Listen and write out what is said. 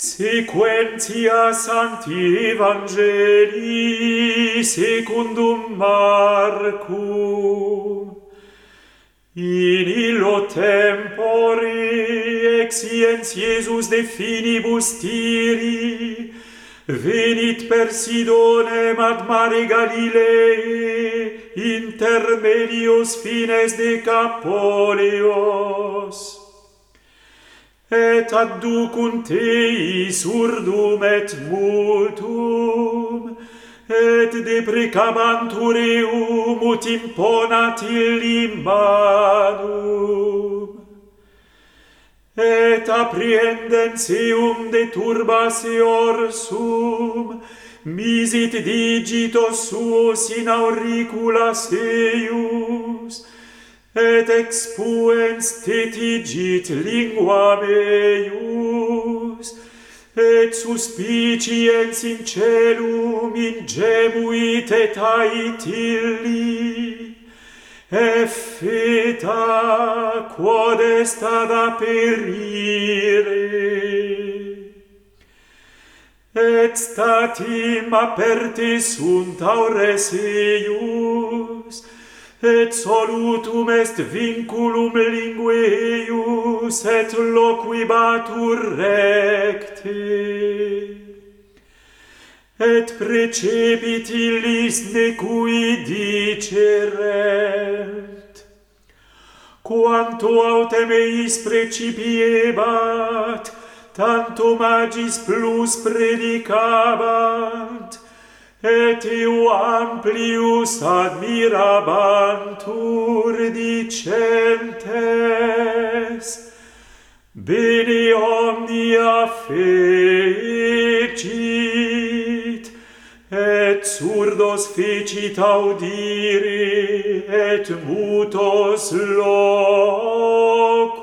Sequentia Sancti Evangelii secundum Marcum. In illo tempore exciens Iesus de finibus Tyri, venit per Sidonem ad mare Galilee, intermedios fines Decapoleos. Et adducunt eis urdum et mutum, et deprecabantur eum ut imponat illi manum. Et apprehendens eum de turbas eorsum, misit digitos suos in auriculas eius, et expuens tetigit lingua meius, et suspiciens in celum ingemuit et ait illi, effeta quod est ad aperire. Et statim aperte sunt aures eius, et solutum est vinculum linguae eius, et loquibatur recte. Et precepit illis necui diceret. Quanto autem eis precipiebat, tanto magis plus predicabant, et eo amplius admirabantur dicentes, bene omnia fecit, et surdos fecit audire, et mutos loquere.